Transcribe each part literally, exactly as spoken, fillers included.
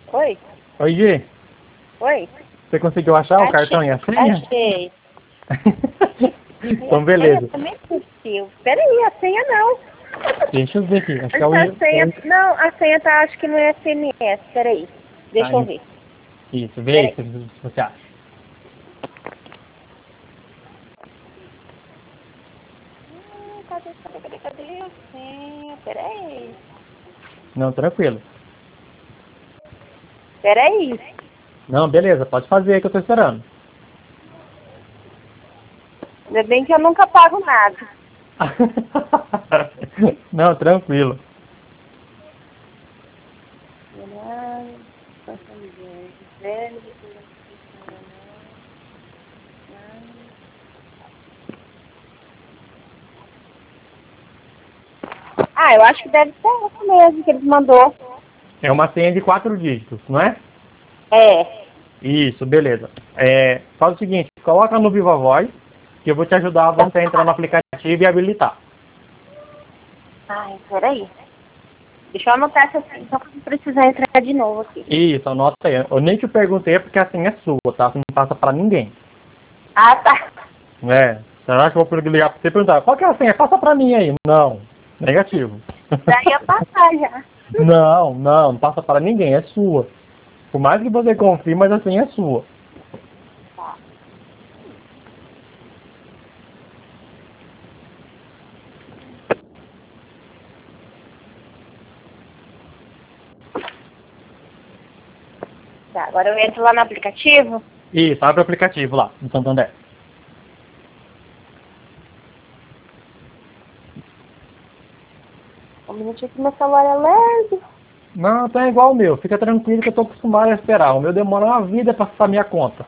Oi? Oi, Gi. Oi? Você conseguiu achar Achei, o cartão e a senha? Achei. Então, beleza. Eu também curtiu. Peraí, a senha não. Deixa eu ver aqui. Acho que é o... A senha, não, a senha tá, acho que no S M S. Peraí. Deixa Tá, eu ver. isso, vê aí Peraí. se se você acha. Hum, cadê, cadê, cadê, cadê a senha? Peraí. Não, tranquilo. Peraí. Não, beleza, pode fazer aí que eu tô esperando. Ainda bem que eu nunca pago nada. Não, tranquilo. Ah, eu acho que deve ser essa mesmo que eles mandou. É uma senha de quatro dígitos, não é? É. Isso, beleza. É, faz o seguinte, coloca no Viva Voz, que eu vou te ajudar a você entrar no aplicativo e habilitar. Ai, peraí. Deixa eu anotar essa senha, só pra não precisar entrar de novo aqui. Isso, anota aí. Eu nem te perguntei porque a senha é sua, tá? Você não passa pra ninguém. Ah, tá. É, será que eu vou ligar pra você e perguntar, qual que é a senha? Passa pra mim aí. Não, negativo. Já ia passar já. Não, não, não passa para ninguém, é sua. Por mais que você confie, mas a senha é sua. Tá. Tá, agora eu entro lá no aplicativo. Isso, abre o aplicativo lá, do Santander. Um minutinho que meu celular é lerdo. Não, tá igual o meu, fica tranquilo que eu tô acostumado a esperar. O meu demora uma vida para acessar minha conta.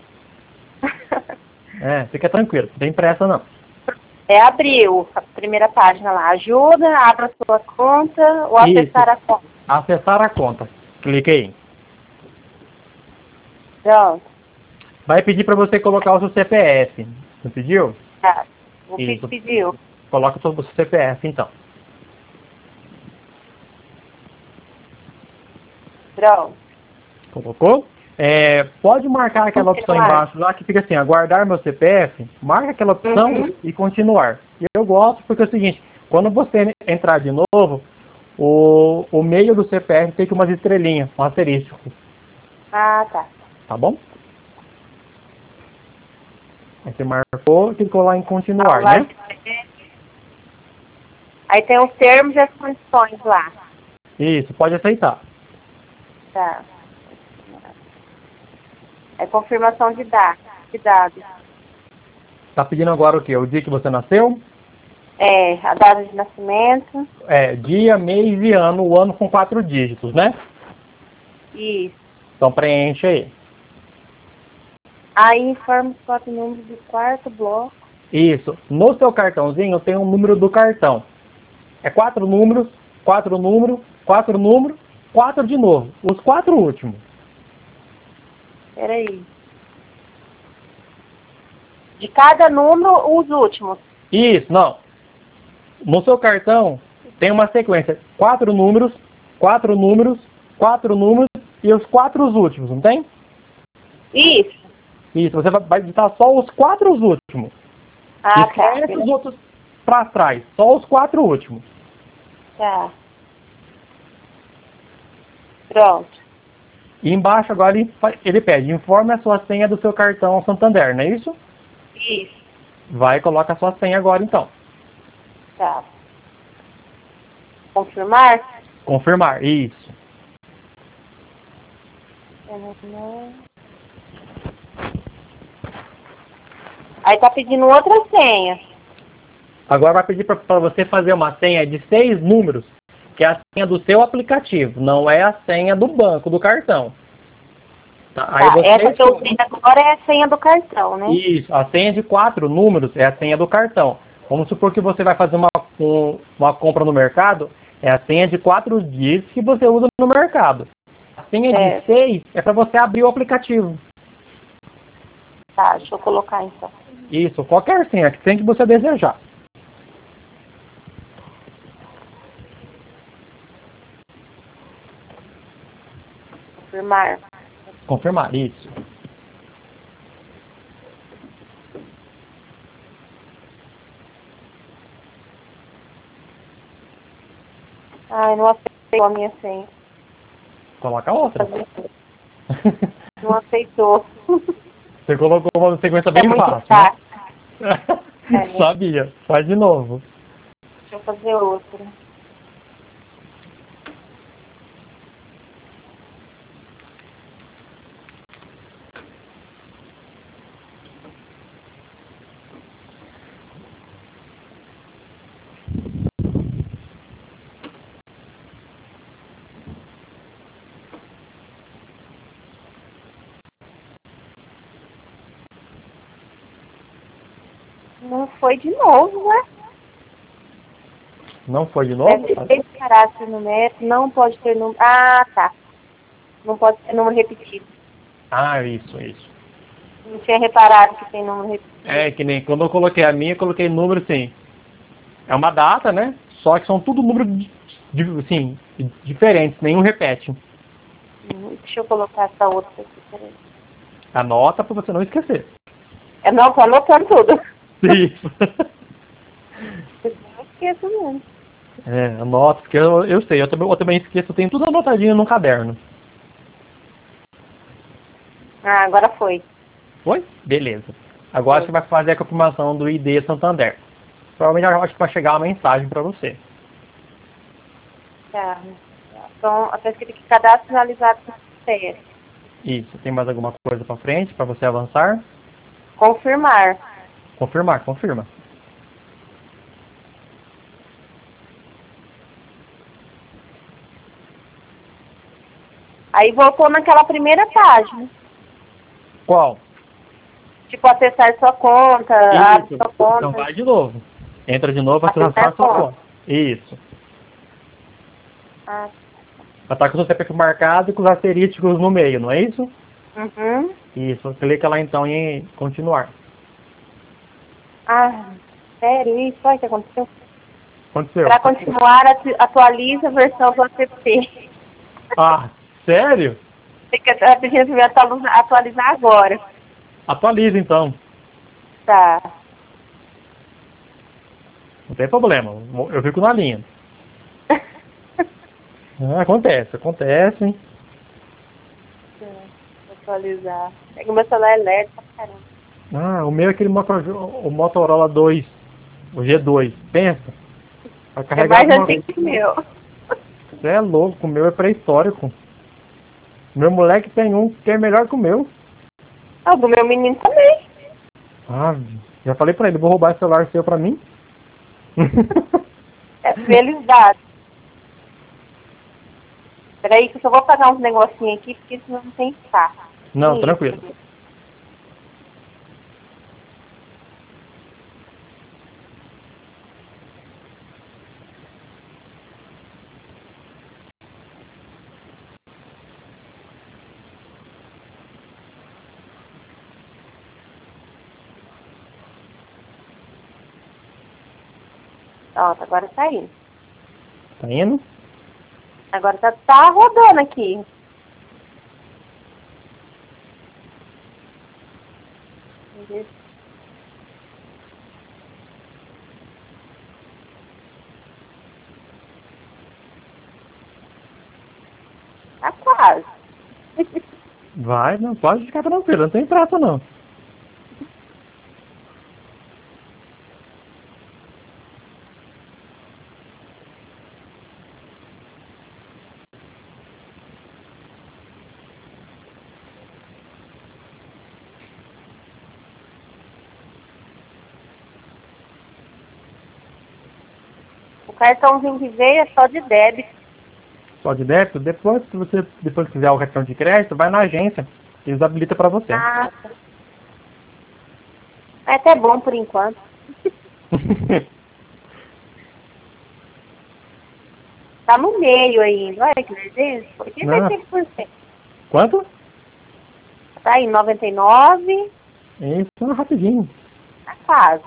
É, fica tranquilo, não tem pressa não. É abrir o- a primeira página lá. Ajuda, abra a sua conta ou acessar Isso, a conta. acessar a conta. Clique aí. Pronto. Vai pedir para você colocar o seu C P F. Não pediu? Tá. O Isso. Pix pediu. Coloca o seu C P F então. Pronto. Colocou? É, pode marcar aquela opção Continuar. embaixo lá que fica assim, aguardar meu C P F, marca aquela opção Uhum. e continuar. E eu gosto porque é o seguinte, quando você entrar de novo, o, o meio do C P F tem que umas estrelinhas, um asterisco, Ah, tá. tá bom? Aí você marcou, clicou lá em continuar, Lá- né? Aí tem os termos e as condições lá. Isso, pode aceitar. Tá. É confirmação de dados. De dados. Tá pedindo agora o quê? O dia que você nasceu? É, a data de nascimento. É, dia, mês e ano, o ano com quatro dígitos, né? Isso. Então preenche aí. Aí informa os quatro números do quarto bloco. Isso. No seu cartãozinho tem um número do cartão. É quatro números, quatro números, quatro números, quatro de novo. Os quatro últimos. Peraí. De cada número, os últimos. Isso, não. No seu cartão tem uma sequência. Quatro números, quatro números, quatro números e os quatro últimos, não tem? Isso. Isso, você vai digitar só os quatro últimos. Ah, tá. Esquece os outros para trás, só os quatro últimos. Tá. Pronto. E embaixo agora ele, ele pede, informe a sua senha do seu cartão Santander, não é isso? Isso. Vai e coloca a sua senha agora então. Tá. Confirmar? Confirmar, isso. Aí tá pedindo outra senha. Agora vai pedir para você fazer uma senha de seis números, que é a senha do seu aplicativo, não é a senha do banco, do cartão. Tá? Aí Tá, você essa que eu usei agora é a senha do cartão, né? Isso, a senha de quatro números é a senha do cartão. Vamos supor que você vai fazer uma, um, uma compra no mercado, é a senha de quatro dígitos que você usa no mercado. A senha É. de seis é para você abrir o aplicativo. Tá, deixa eu colocar então. Isso, qualquer senha, que senha que você desejar. Confirmar. Confirmar, isso. Ai, não aceitou a minha senha. Coloca outra. Não aceitou. Você colocou uma sequência É bem muito fácil, fácil. né? É. Sabia. Faz de novo. Deixa eu fazer outra. Não foi de novo, né? Não foi de novo? Deve ter caráter numérico, não pode ter número. Ah, tá. Não pode ter número repetido. Ah, isso, isso. Não tinha reparado que tem número repetido. É, que nem quando eu coloquei a minha, eu coloquei número assim. É uma data, né? Só que são tudo números, di- di- assim, diferentes, nenhum repete. Hum, Deixa eu colocar essa outra aqui, peraí. Anota para você não esquecer. Eu não tô anotando tudo. Isso. Eu não esqueço mesmo. É, anota, porque eu, eu sei, eu também, eu também esqueço, eu tenho tudo anotadinho no caderno. Ah, agora foi. Foi? Beleza. Agora Foi. você vai fazer a confirmação do I D Santander. Provavelmente eu acho que vai chegar uma mensagem para você. Tá. Então, tá escrito aqui cadastro finalizado com C. Isso. Tem mais alguma coisa para frente para você avançar? Confirmar. Confirmar, confirma. Aí voltou naquela primeira página. Qual? Tipo, acessar sua conta, abre Isso. sua Então conta. vai de novo. Entra de novo para Acessar acessar a sua conta. conta. Isso. Ah, Vai estar com o C P F marcado e com os asterísticos no meio, não é isso? uhum. Isso. Clica lá então em continuar. Ah, sério isso? Olha o que aconteceu. Aconteceu. Para continuar, atu- atualiza a versão do app. Ah, sério? Fica tá pedindo para atualizar, atualizar agora. Atualiza então. Tá. Não tem problema. Eu fico na linha. Ah, acontece, acontece. Hein? Vou atualizar. É que o meu celular é L E D pra caramba. Ah, o meu é aquele motor, o Motorola dois, o G dois. Pensa. Vai É carregar mais alguma antigo que o meu. Você é louco, o meu é pré-histórico. Meu moleque tem um que é melhor que o meu. Ah, o do meu menino também. Ah, já falei pra ele, vou roubar esse celular seu pra mim. É felicidade. Peraí que eu só vou pagar uns negocinhos aqui, porque senão não tem espaço. Não, Isso. tranquilo. Ó, agora tá indo. Tá indo? Agora tá, tá rodando aqui. Tá quase. Vai, não pode ficar tranquilo, não tem pressa não. O cartãozinho que veio é só de débito. Só de débito, depois, se você depois quiser o cartão de crédito, vai na agência. Eles habilitam pra você. Ah, tá. É até bom por enquanto. Tá no meio ainda. Olha que beleza. oitenta e Não. cinco por cento. Quanto? Tá aí, noventa e nove. Isso, rapidinho. Tá quase.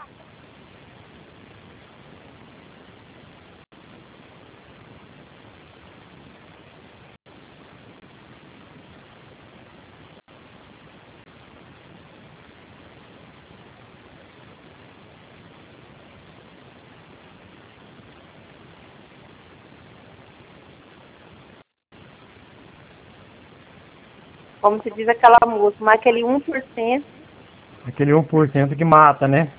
Como se diz aquela música, mas aquele um por cento. Aquele um por cento que mata, né?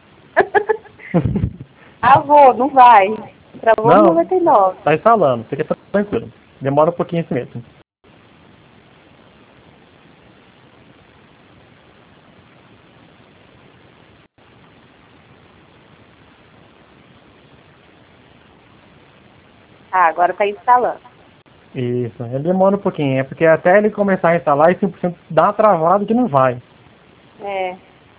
Travou, não vai. Travou no Não, noventa e nove. tá instalando, fica tranquilo. Demora um pouquinho assim mesmo. Ah, agora tá instalando. Isso, ele demora um pouquinho, é porque até ele começar a instalar, esse um por cento dá uma travada que não vai. É.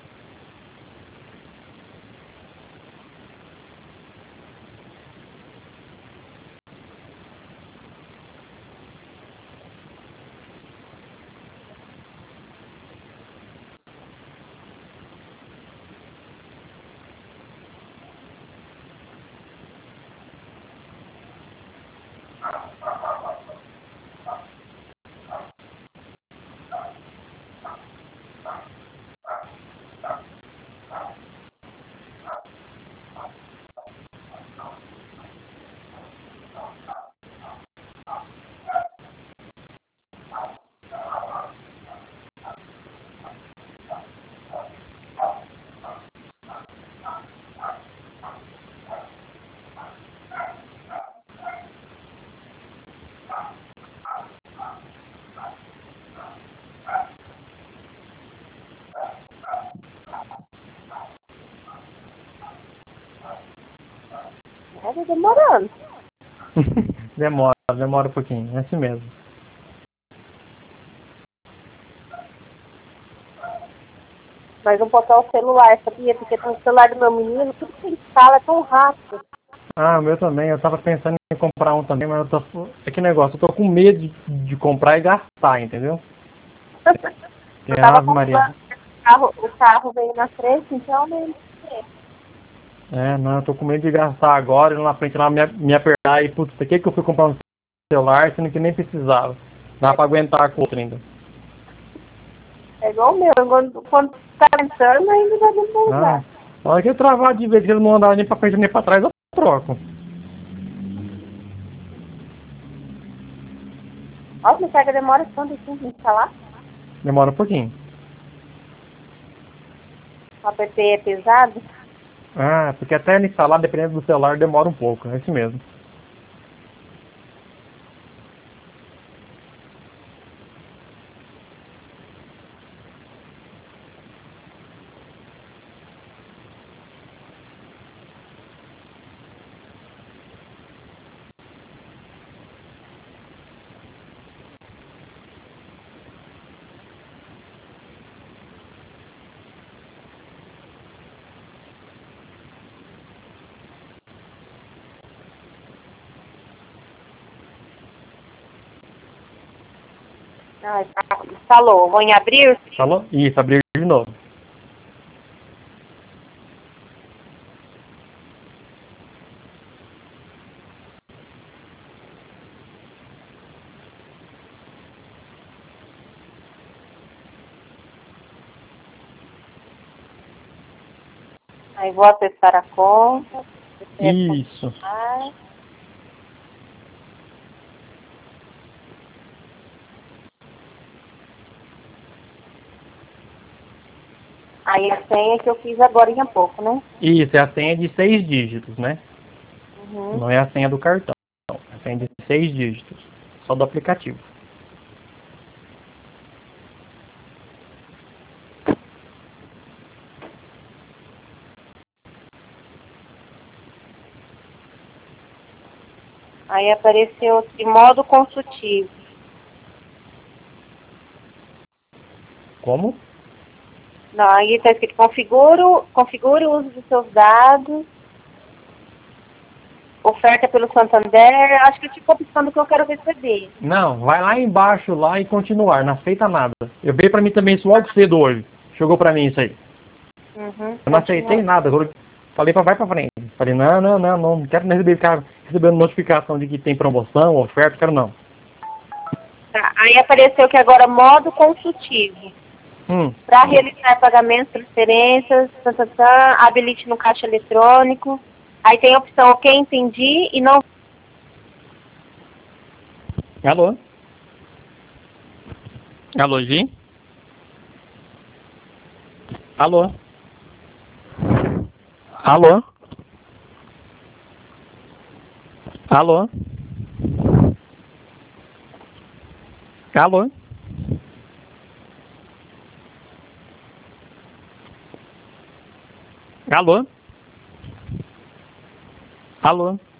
É, tá demorando. Demora, demora um pouquinho, é assim mesmo. Mas não botar o celular, sabia? Porque tem o celular do meu menino, tudo que ele fala é tão rápido. Ah, o meu também, eu tava pensando em comprar um também, mas eu tô. É que negócio, eu tô com medo de, de comprar e gastar, entendeu? Eu É tava Ave Maria. comprando o carro, o carro veio na frente, então nem. É, não, eu tô com medo de gastar agora e lá na frente lá me, me apertar e, putz, por que que eu fui comprar um celular sendo que nem precisava? Dá pra aguentar com outro ainda. É igual o meu, quando, quando tá entrando ainda dá pra Ah, usar. na hora que eu travar de vez que ele não andar nem pra frente nem pra trás, eu troco. Nossa, mas pega demora tanto assim pra instalar? Demora um pouquinho. O app é pesado? Ah, porque até ele instalar, dependendo do celular, demora um pouco, é isso mesmo. Ah, tá. Instalou. Vou em abrir? Falou? Isso, abrir de novo. Aí vou acessar a conta. Isso. Aí a senha que eu fiz agora em pouco, né? Isso, é a senha de seis dígitos, né? Uhum. Não é a senha do cartão. É a senha de seis dígitos. Só do aplicativo. Aí apareceu de modo consultivo. Como? Não, aí está escrito configure, configure o uso dos seus dados. Oferta pelo Santander. Acho que eu tipo opção do que eu quero receber. Não, vai lá embaixo lá e continuar. Não aceita nada. Eu veio pra mim também isso logo cedo hoje. Chegou pra mim isso aí. Uhum. Eu não aceitei nada. Eu falei pra vai pra frente. Falei, não, não, não, não. Não quero nem receber, ficar recebendo notificação de que tem promoção, oferta, quero não. Tá, aí apareceu que agora modo consultivo. Hum. Para realizar pagamentos, transferências, tá, tá, tá, habilite no caixa eletrônico. Aí tem a opção ok, entendi e não. Alô? Alô, Gi? Alô? Alô? Alô? Alô? Alô? Alô?